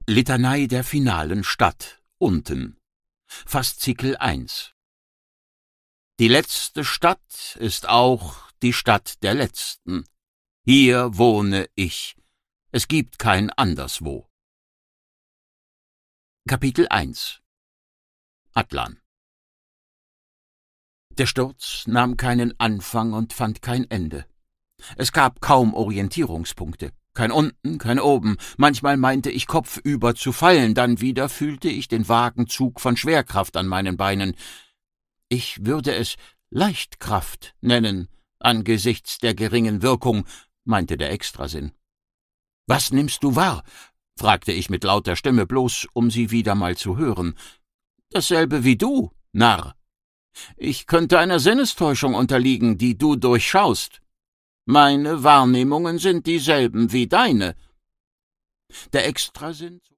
Litanei der finalen Stadt, unten. Faszikel 1. Die letzte Stadt ist auch die Stadt der Letzten. Hier wohne ich. Es gibt kein anderswo. Kapitel 1. Atlan. Der Sturz nahm keinen Anfang und fand kein Ende. Es gab kaum Orientierungspunkte. Kein unten, kein oben. Manchmal meinte ich kopfüber zu fallen, dann wieder fühlte ich den vagen Zug von Schwerkraft an meinen Beinen. Ich würde es Leichtkraft nennen, angesichts der geringen Wirkung, meinte der Extrasinn. »Was nimmst du wahr?« fragte ich mit lauter Stimme, bloß um sie wieder mal zu hören. »Dasselbe wie du, Narr. Ich könnte einer Sinnestäuschung unterliegen, die du durchschaust. Meine Wahrnehmungen sind dieselben wie deine.« Der Extrasinn